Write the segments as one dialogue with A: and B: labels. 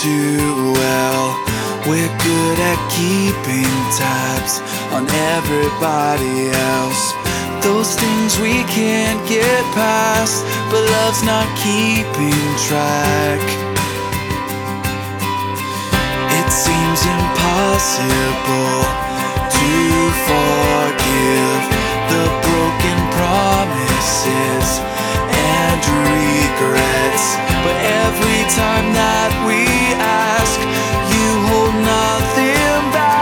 A: too well. We're good at keeping tabs on everybody else. Those things we can't get past, but love's not keeping track. It seems impossible to forgive the broken promises and regrets, but every time that we ask, you hold nothing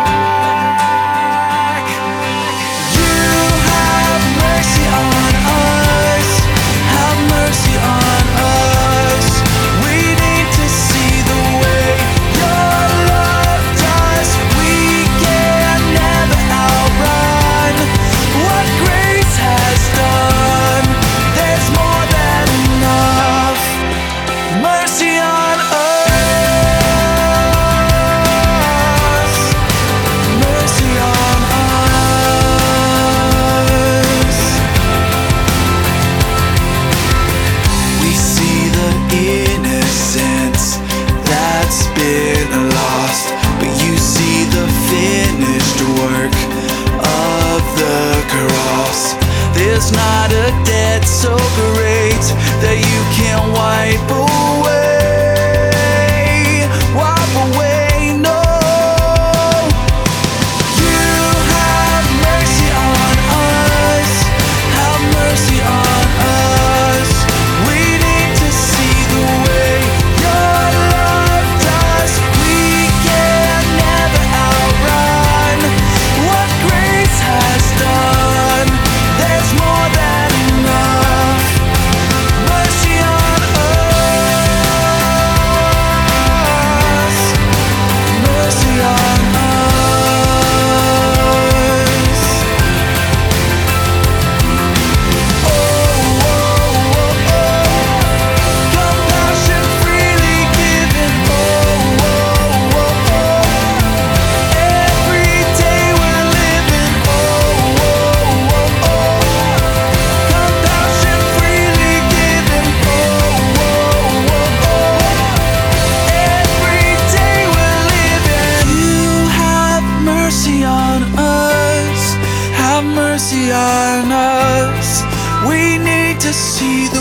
A: back. You have mercy on us, have mercy on us. We need to see the way your love does. We can never outrun what grace has done. There's more than enough mercy on us, mercy on us. We see the innocence that's been lost, but you see the finished work of the cross. There's not a debt so great that you can't wipe away, wipe away, no. You have mercy on us, have mercy on us. We need to see the way your love does. We can never outrun what grace has done. There's more than enough mercy on us, mercy on us. Oh, oh, oh, oh. Compassion freely given. Oh, oh, oh, oh. Every day we're living. Oh, oh, oh, oh. Compassion freely given. Oh, oh, oh, oh. Every day we're living. You have mercy on us, have mercy on us. We need to see